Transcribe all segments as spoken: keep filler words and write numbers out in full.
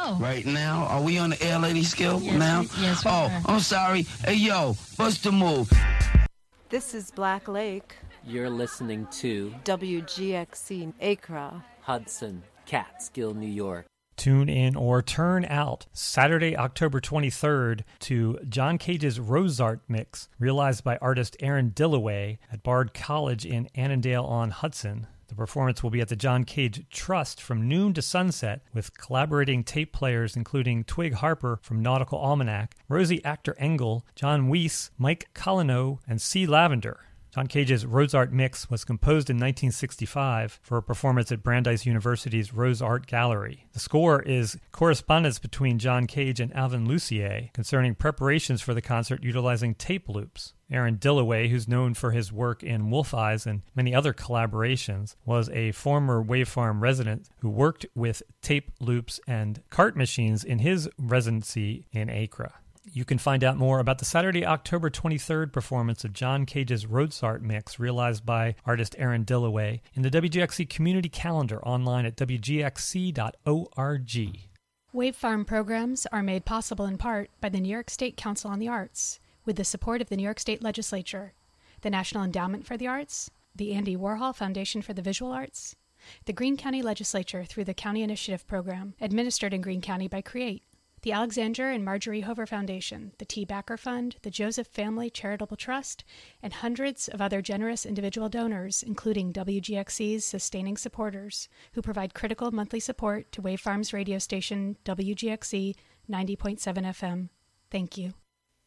Hello. Right now, are we on the air, lady skill yes, now? We, yes, we Oh, are. I'm sorry. Hey, yo, what's the move? This is Black Lake. You're listening to W G X C Acra, Hudson, Catskill, New York. Tune in or turn out Saturday, October twenty-third to John Cage's Rose-Art Mix, realized by artist Aaron Dillaway at Bard College in Annandale-on-Hudson. The performance will be at the John Cage Trust from noon to sunset with collaborating tape players including Twig Harper from Nautical Almanac, Rosie Actor Engel, John Weiss, Mike Collino, and C. Lavender. John Cage's Rose-Art Mix was composed in nineteen sixty-five for a performance at Brandeis University's Rose Art Gallery. The score is correspondence between John Cage and Alvin Lucier concerning preparations for the concert utilizing tape loops. Aaron Dillaway, who's known for his work in Wolf Eyes and many other collaborations, was a former Wavefarm resident who worked with tape loops and cart machines in his residency in Acra. You can find out more about the Saturday, October twenty-third performance of John Cage's Rose-Art Mix, realized by artist Aaron Dillaway, in the W G X C community calendar online at w g x c dot org. Wavefarm programs are made possible in part by the New York State Council on the Arts, with the support of the New York State Legislature, the National Endowment for the Arts, the Andy Warhol Foundation for the Visual Arts, the Greene County Legislature through the County Initiative Program, administered in Greene County by CREATE, the Alexander and Marjorie Hover Foundation, the T. Backer Fund, the Joseph Family Charitable Trust, and hundreds of other generous individual donors, including W G X C's sustaining supporters, who provide critical monthly support to Wavefarm's radio station W G X C ninety point seven F M. Thank you.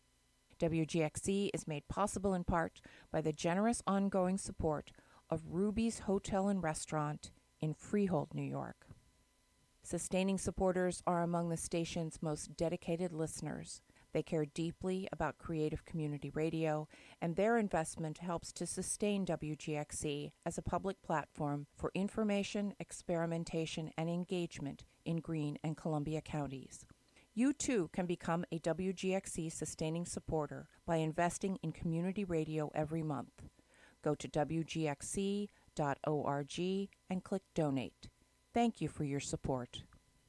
W G X C is made possible in part by the generous ongoing support of Ruby's Hotel and Restaurant in Freehold, New York. Sustaining supporters are among the station's most dedicated listeners. They care deeply about creative community radio, and their investment helps to sustain W G X C as a public platform for information, experimentation, and engagement in Greene and Columbia counties. You too can become a W G X C sustaining supporter by investing in community radio every month. Go to w g x c dot org and click Donate. Thank you for your support.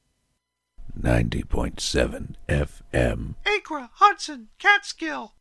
ninety point seven F M. Acra, Hudson, Catskill.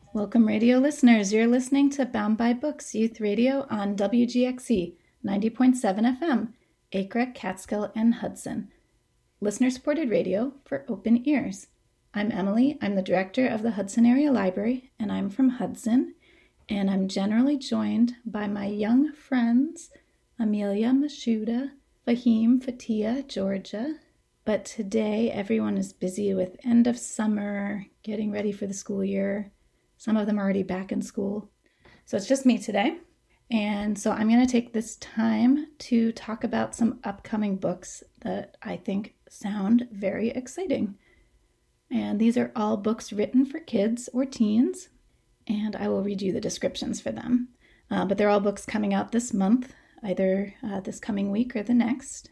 Welcome, radio listeners. You're listening to Bound by Books Youth Radio on W G X E ninety point seven F M, Acra, Catskill, and Hudson. Listener-supported radio for open ears. I'm Emily. I'm the director of the Hudson Area Library, and I'm from Hudson. And I'm generally joined by my young friends, Amelia, Mashuda, Fahim, Fatia, Georgia. But today, everyone is busy with end of summer, getting ready for the school year. Some of them are already back in school. So it's just me today. And so I'm going to take this time to talk about some upcoming books that I think sound very exciting. And these are all books written for kids or teens, and I will read you the descriptions for them. Uh, but they're all books coming out this month, either uh, this coming week or the next.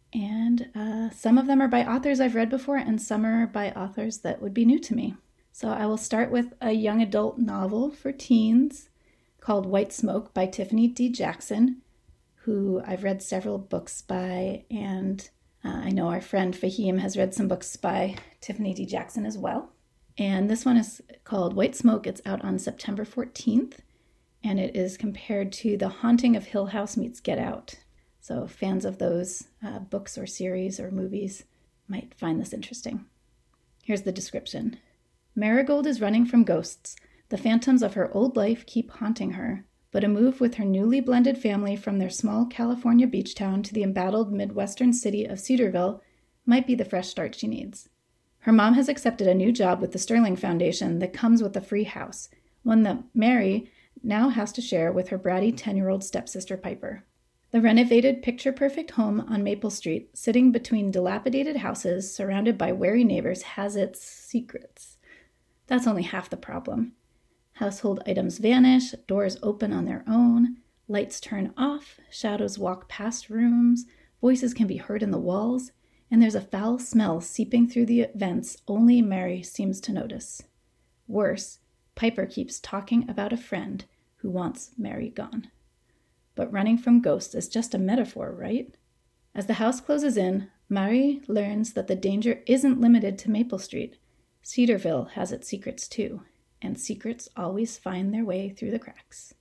And uh, some of them are by authors I've read before, and some are by authors that would be new to me. So I will start with a young adult novel for teens called White Smoke by Tiffany D. Jackson, who I've read several books by, and uh, I know our friend Fahim has read some books by Tiffany D. Jackson as well. And this one is called White Smoke. It's out on September fourteenth, and it is compared to The Haunting of Hill House meets Get Out. So fans of those uh, books or series or movies might find this interesting. Here's the description. Marigold is running from ghosts. The phantoms of her old life keep haunting her, but a move with her newly blended family from their small California beach town to the embattled Midwestern city of Cedarville might be the fresh start she needs. Her mom has accepted a new job with the Sterling Foundation that comes with a free house, one that Mary now has to share with her bratty ten-year-old stepsister Piper. The renovated, picture-perfect home on Maple Street, sitting between dilapidated houses surrounded by wary neighbors, has its secrets. That's only half the problem. Household items vanish, doors open on their own, lights turn off, shadows walk past rooms, voices can be heard in the walls, and there's a foul smell seeping through the vents only Mary seems to notice. Worse, Piper keeps talking about a friend who wants Mary gone. But running from ghosts is just a metaphor, right? As the house closes in, Mary learns that the danger isn't limited to Maple Street. Cedarville has its secrets too, and secrets always find their way through the cracks.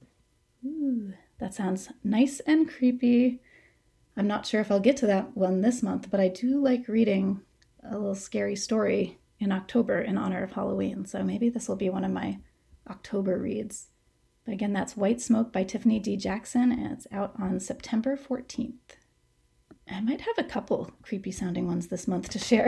Ooh, that sounds nice and creepy. I'm not sure if I'll get to that one this month, but I do like reading a little scary story in October in honor of Halloween, so maybe this will be one of my October reads. But again, that's White Smoke by Tiffany D. Jackson, and it's out on September fourteenth. I might have a couple creepy sounding ones this month to share.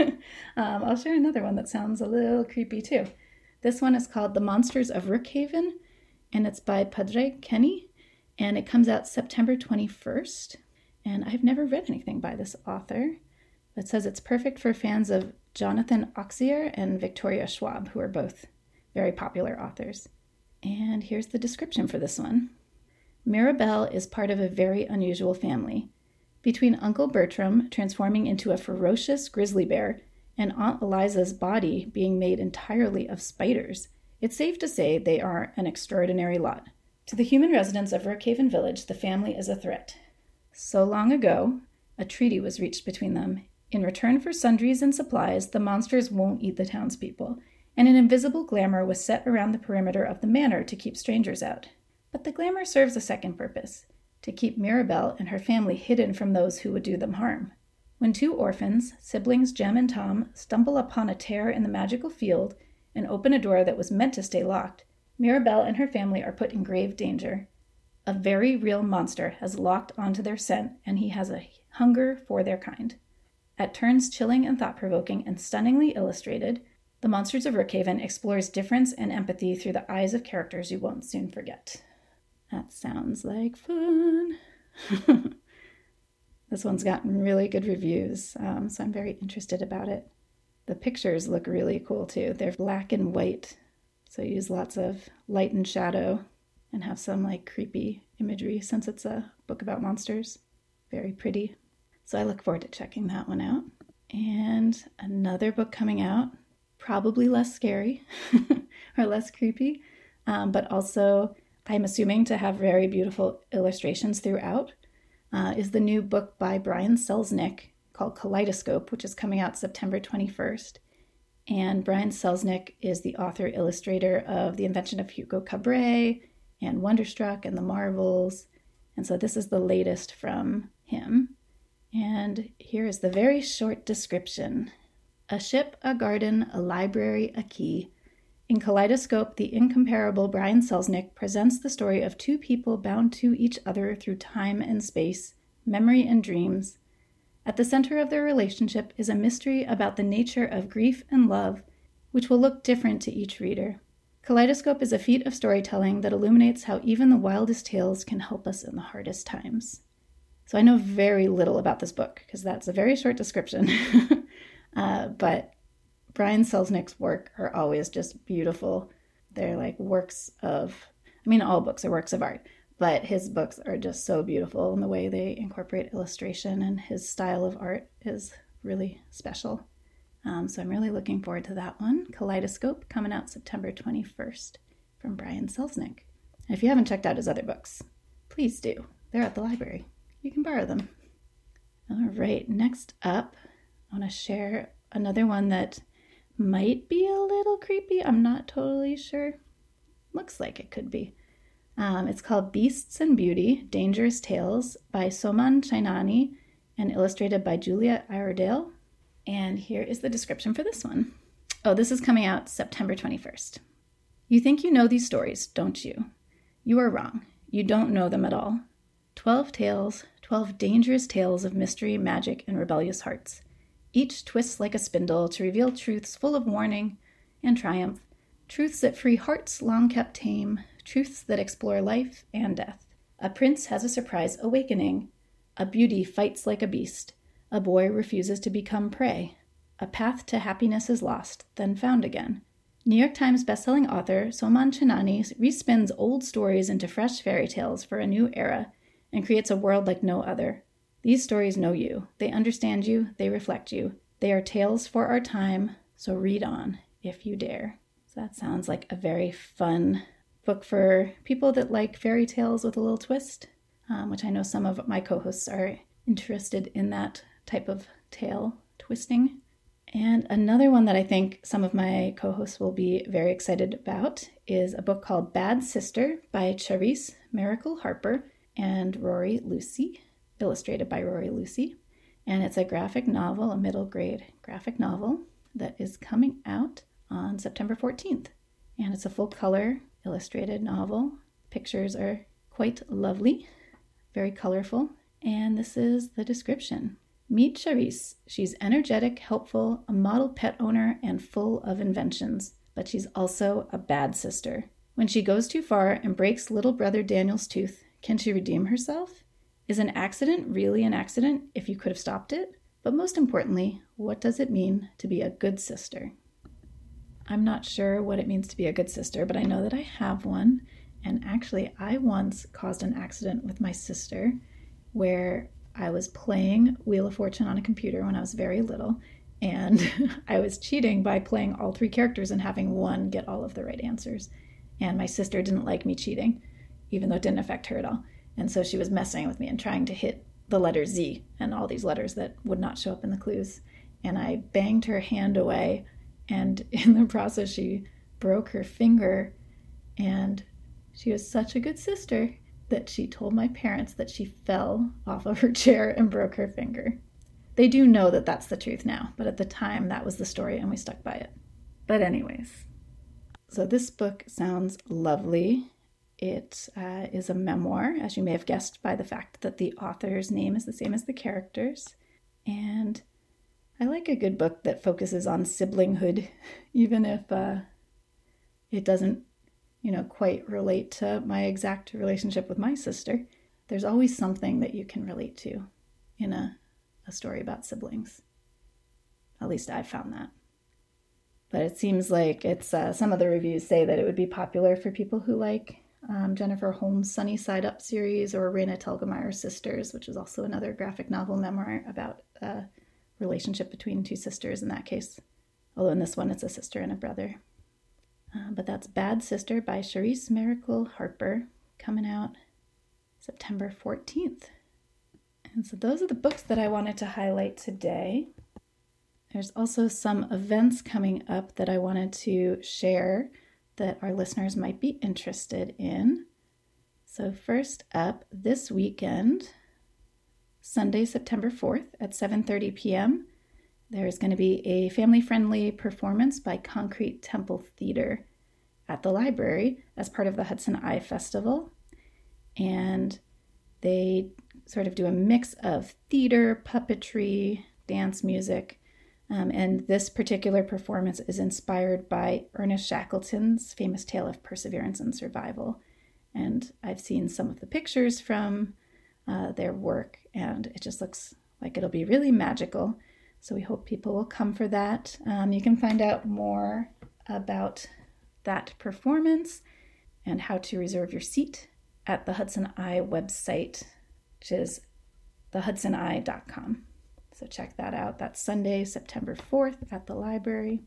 um, I'll share another one that sounds a little creepy too. This one is called The Monsters of Rookhaven, and it's by Padraig Kenny, and it comes out September twenty-first. And I've never read anything by this author. It says it's perfect for fans of Jonathan Auxier and Victoria Schwab, who are both very popular authors. And here's the description for this one. Mirabelle is part of a very unusual family. Between Uncle Bertram transforming into a ferocious grizzly bear and Aunt Eliza's body being made entirely of spiders, it's safe to say they are an extraordinary lot. To the human residents of Rookhaven Village, the family is a threat. So long ago, a treaty was reached between them. In return for sundries and supplies, the monsters won't eat the townspeople, and an invisible glamour was set around the perimeter of the manor to keep strangers out. But the glamour serves a second purpose, to keep Mirabelle and her family hidden from those who would do them harm. When two orphans, siblings Jem and Tom, stumble upon a tear in the magical field and open a door that was meant to stay locked, Mirabelle and her family are put in grave danger. A very real monster has locked onto their scent, and he has a hunger for their kind. At turns chilling and thought-provoking and stunningly illustrated, The Monsters of Rookhaven explores difference and empathy through the eyes of characters you won't soon forget. That sounds like fun. This one's gotten really good reviews, um, so I'm very interested about it. The pictures look really cool too. They're black and white, so use lots of light and shadow and have some like creepy imagery since it's a book about monsters. Very pretty. So I look forward to checking that one out. And another book coming out, probably less scary or less creepy, um, but also I'm assuming to have very beautiful illustrations throughout, uh, is the new book by Brian Selznick called Kaleidoscope, which is coming out September twenty-first. And Brian Selznick is the author-illustrator of The Invention of Hugo Cabret and Wonderstruck and The Marvels. And so this is the latest from him. And here is the very short description. A ship, a garden, a library, a key. In Kaleidoscope, the incomparable Brian Selznick presents the story of two people bound to each other through time and space, memory and dreams. At the center of their relationship is a mystery about the nature of grief and love, which will look different to each reader. Kaleidoscope is a feat of storytelling that illuminates how even the wildest tales can help us in the hardest times. So I know very little about this book, because that's a very short description. uh, but Brian Selznick's work are always just beautiful. They're like works of, I mean, all books are works of art, but his books are just so beautiful, and the way they incorporate illustration and his style of art is really special. Um, so I'm really looking forward to that one. Kaleidoscope, coming out September twenty-first from Brian Selznick. And if you haven't checked out his other books, please do. They're at the library. You can borrow them. All right, next up, I want to share another one that might be a little creepy. I'm not totally sure. Looks like it could be. Um, it's called Beasts and Beauty, Dangerous Tales by Soman Chainani and illustrated by Julia Iredale. And here is the description for this one. Oh, this is coming out September twenty-first. You think you know these stories, don't you? You are wrong. You don't know them at all. Twelve tales, twelve dangerous tales of mystery, magic, and rebellious hearts. Each twists like a spindle to reveal truths full of warning and triumph, truths that free hearts long kept tame, truths that explore life and death. A prince has a surprise awakening. A beauty fights like a beast. A boy refuses to become prey. A path to happiness is lost, then found again. New York Times bestselling author Soman Chainani respins old stories into fresh fairy tales for a new era and creates a world like no other. These stories know you. They understand you. They reflect you. They are tales for our time, so read on if you dare. So that sounds like a very fun book for people that like fairy tales with a little twist, um, which I know some of my co-hosts are interested in that type of tale twisting. And another one that I think some of my co-hosts will be very excited about is a book called Bad Sister by Charisse Miracle Harper and Rory Lucy, illustrated by Rory Lucy. And it's a graphic novel, a middle grade graphic novel that is coming out on September fourteenth. And it's a full color illustrated novel. Pictures are quite lovely, very colorful. And this is the description. Meet Charisse. She's energetic, helpful, a model pet owner, and full of inventions. But she's also a bad sister. When she goes too far and breaks little brother Daniel's tooth, can she redeem herself? Is an accident really an accident if you could have stopped it? But most importantly, what does it mean to be a good sister? I'm not sure what it means to be a good sister, but I know that I have one. And actually, I once caused an accident with my sister where I was playing Wheel of Fortune on a computer when I was very little, and I was cheating by playing all three characters and having one get all of the right answers. And my sister didn't like me cheating, even though it didn't affect her at all. And so she was messing with me and trying to hit the letter Z and all these letters that would not show up in the clues. And I banged her hand away, and in the process she broke her finger. And she was such a good sister that she told my parents that she fell off of her chair and broke her finger. They do know that that's the truth now, but at the time that was the story and we stuck by it. But anyways, so this book sounds lovely. It uh, is a memoir, as you may have guessed by the fact that the author's name is the same as the characters. And I like a good book that focuses on siblinghood, even if uh, it doesn't you know, quite relate to my exact relationship with my sister. There's always something that you can relate to in a, a story about siblings. At least I've found that. But it seems like it's, uh, some of the reviews say that it would be popular for people who like um, Jennifer Holmes' Sunny Side Up series or Raina Telgemeier's Sisters, which is also another graphic novel memoir about a relationship between two sisters in that case. Although in this one it's a sister and a brother. Uh, but that's Bad Sister by Charisse Miracle Harper, coming out September fourteenth. And so those are the books that I wanted to highlight today. There's also some events coming up that I wanted to share that our listeners might be interested in. So first up, this weekend, Sunday, September fourth at seven thirty p.m., there's going to be a family-friendly performance by Concrete Temple Theater at the library as part of the Hudson Eye Festival. And they sort of do a mix of theater, puppetry, dance music. Um, and this particular performance is inspired by Ernest Shackleton's famous tale of perseverance and survival. And I've seen some of the pictures from uh, their work, and it just looks like it'll be really magical. So we hope people will come for that. Um, you can find out more about that performance and how to reserve your seat at the Hudson Eye website, which is the hudson eye dot com. So check that out. That's Sunday, September fourth at the library.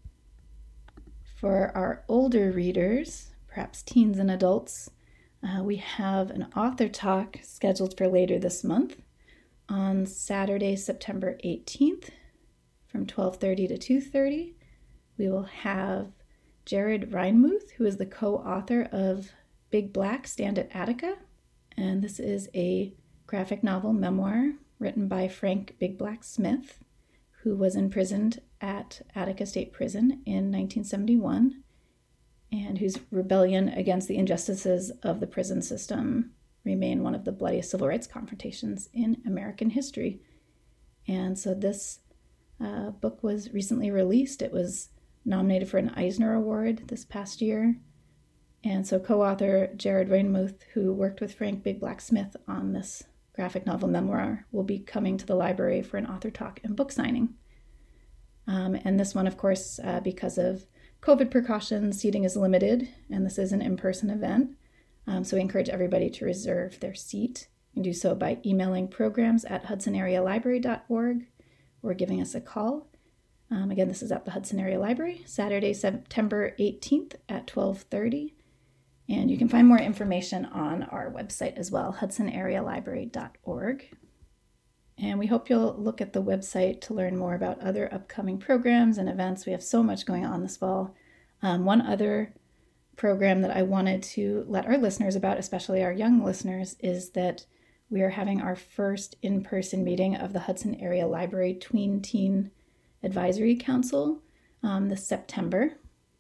For our older readers, perhaps teens and adults, uh, we have an author talk scheduled for later this month on Saturday, September eighteenth from twelve thirty to two thirty. We will have Jared Reinmuth, who is the co-author of Big Black, Stand at Attica. And this is a graphic novel memoir written by Frank Big Black Smith, who was imprisoned at Attica State Prison in nineteen seventy-one, and whose rebellion against the injustices of the prison system remain one of the bloodiest civil rights confrontations in American history. And so this uh, book was recently released. It was nominated for an Eisner Award this past year. And so co-author Jared Reinmuth, who worked with Frank Big Black Smith on this graphic novel memoir, will be coming to the library for an author talk and book signing. Um, and this one, of course, uh, because of COVID precautions, seating is limited, and this is an in-person event. Um, so we encourage everybody to reserve their seat. You can do so by emailing programs at hudson area library dot org or giving us a call. Um, again, this is at the Hudson Area Library, Saturday, September eighteenth at twelve thirty. And you can find more information on our website as well, hudson area library dot org. And we hope you'll look at the website to learn more about other upcoming programs and events. We have so much going on this fall. Um, one other program that I wanted to let our listeners about, especially our young listeners, is that we are having our first in-person meeting of the Hudson Area Library Tween Teen Advisory Council um, this September.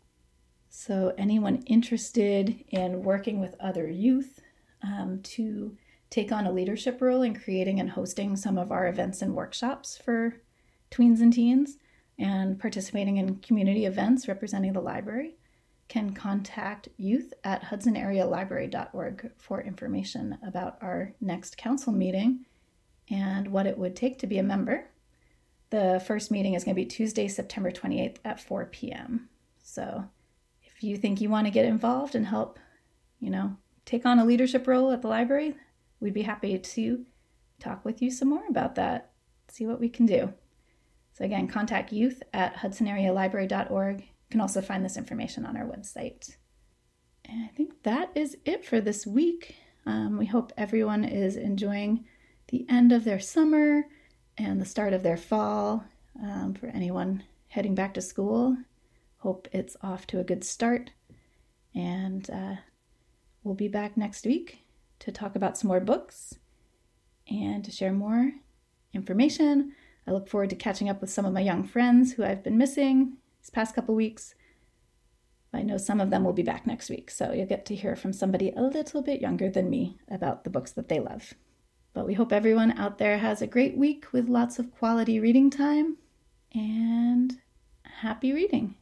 So anyone interested in working with other youth um, to take on a leadership role in creating and hosting some of our events and workshops for tweens and teens and participating in community events representing the library can contact youth at hudson area library dot org for information about our next council meeting and what it would take to be a member. The first meeting is going to be Tuesday, September twenty-eighth at four p.m. So if you think you want to get involved and help, you know, take on a leadership role at the library, we'd be happy to talk with you some more about that, see what we can do. So again, contact youth at hudson area library dot org. You can also find this information on our website. And I think that is it for this week. Um, we hope everyone is enjoying the end of their summer and the start of their fall. Um, for anyone heading back to school, hope it's off to a good start. And uh, we'll be back next week to talk about some more books and to share more information. I look forward to catching up with some of my young friends who I've been missing these past couple weeks. I know some of them will be back next week, so you'll get to hear from somebody a little bit younger than me about the books that they love. But we hope everyone out there has a great week with lots of quality reading time, and happy reading.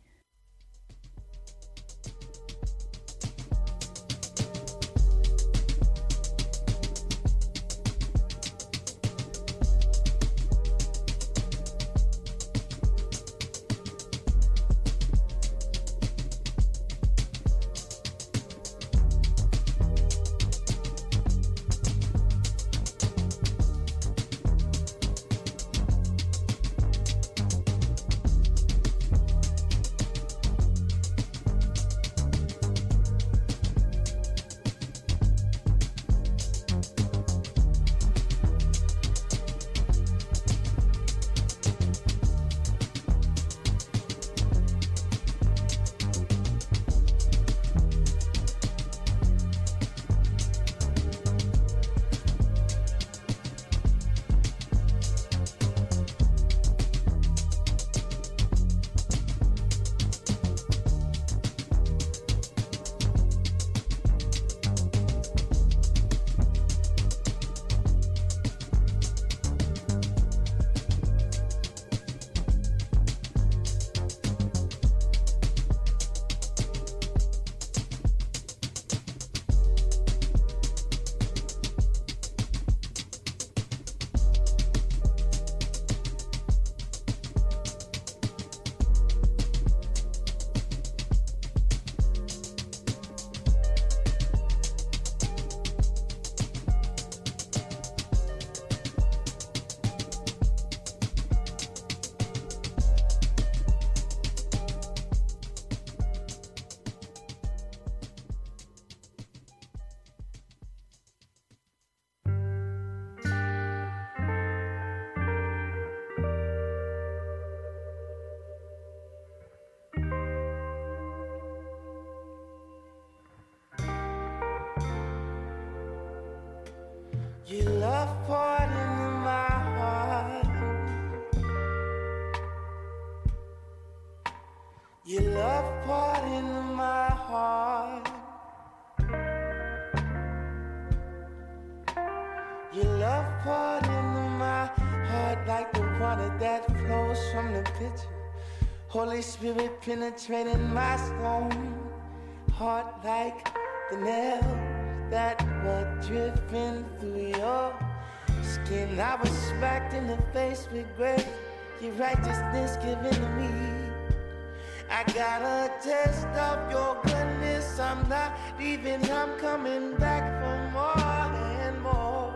water that flows from the pitcher. Holy Spirit penetrating my stone heart like the nails that were dripping through your skin. I was smacked in the face with grace, your righteousness given to me. I got a taste of your goodness. I'm not leaving, I'm coming back for more and more.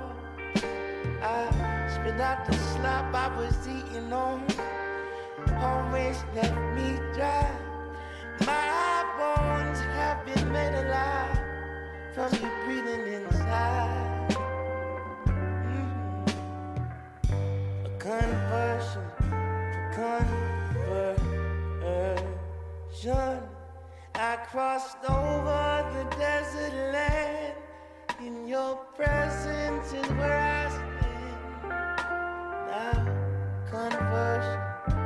I spit out the slop I was eating on, always left me dry. My bones have been made alive from you breathing inside. Mm-hmm. A conversion, a conversion. I crossed over the desert land. In your presence is where I stand. Now, conversion,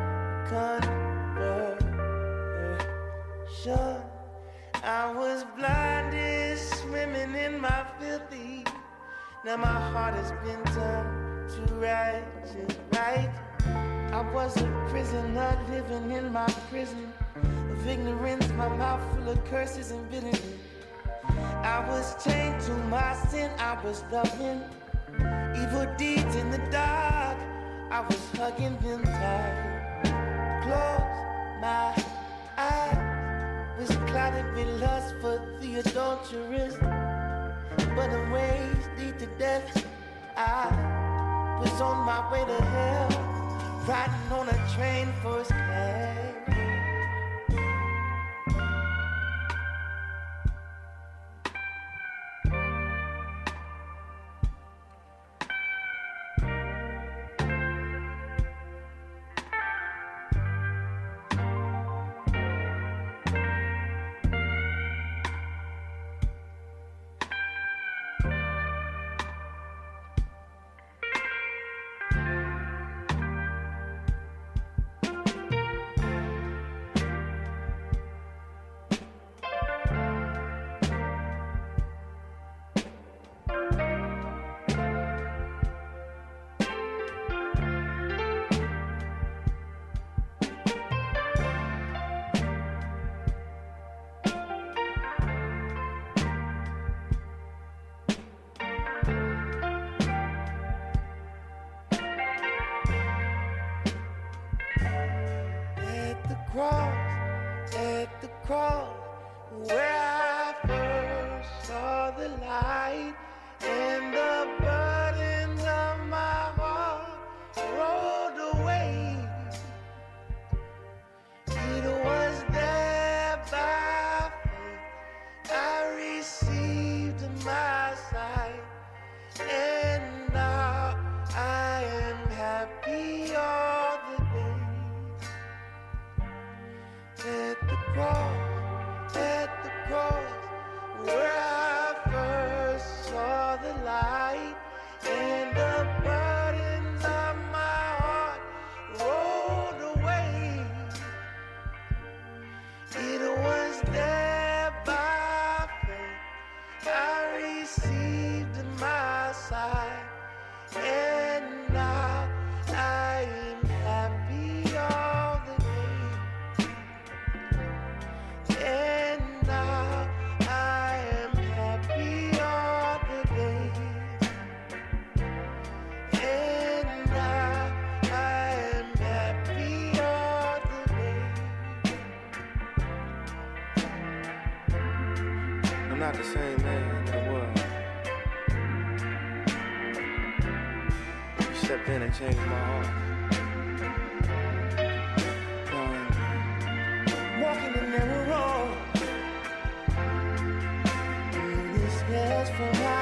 conversion. I was blinded, swimming in my filthy. Now my heart has been turned to righteous, right? I was a prisoner living in my prison of ignorance, my mouth full of curses and bitterness. I was chained to my sin, I was loving evil deeds in the dark. I was hugging them tight. Close my eyes, was clouded with lust for the adulteress. But the ways lead to death. I was on my way to hell, riding on a train first class. Cross, at the cross, where I first saw the light, and the burdens of my heart rolled away. It was there by faith I received my sight, and now I am happy all the day. At the cross, at the cross, where I first saw the light, and the burdens of my heart rolled away. It was there by faith I received my sight, and now I am happy all the day. And now I am happy all the day. And now I am happy all the day. I'm not the same man that I was. You stepped in and changed my heart. Walking the narrow road, through this gas from my